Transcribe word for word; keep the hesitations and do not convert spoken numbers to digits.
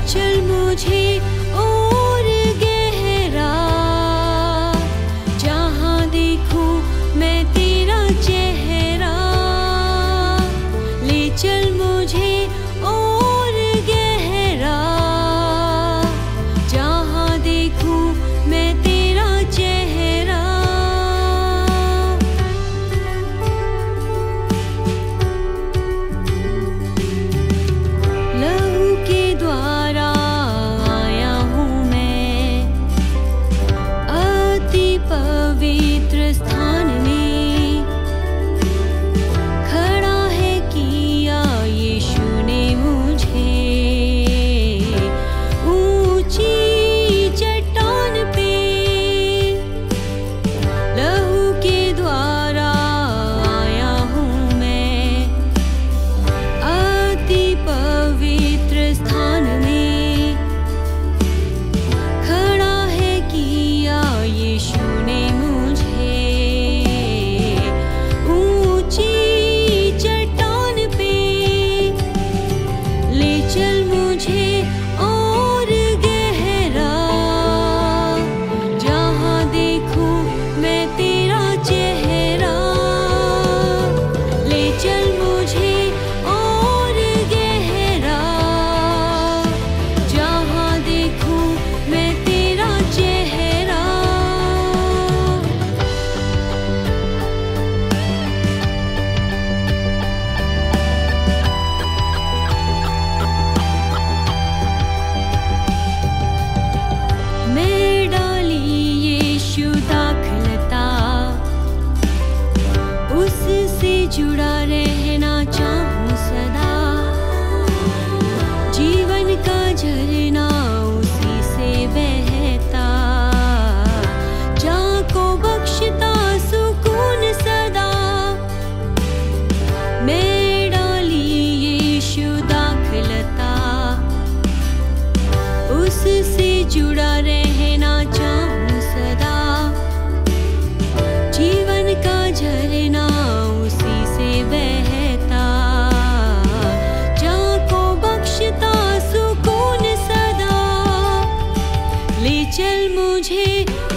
चल मुझे और गहरा, जहाँ देखूं मैं तेरा चेहरा। ले चल मुझे और गहरा, जहाँ देखूं मैं तेरा चेहरा। लहू के द्वारा आया हूँ मैं, अति पवित्र स्थान में। खड़ा है किया यीशु ने मुझे ऊंची चट्टान पे। लहू के द्वारा आया हूँ मैं, अति पवित्र स्थान में। खड़ा है किया यीशु ने मुझे ऊंची चट्टान पे। ले चल मुझे और गहरा, जहाँ देखूं मैं तेरा चेहरा। ले चल मुझे और गहरा, जहाँ देखूं मैं तेरा चेहरा। मैं डाली यीशु दाखलता, उससे जुड़ा रहना चाहूं सदा। जीवन का झरना उसी से बहता, जाको बख्शता सुकून सदा। मैं डाली यीशु दाखलता, उससे जुड़ा रहना चाहूं सदा। जीवन का झरना उसी से बहता, जाको बख्शता सुकून सदा। ले चल मुझे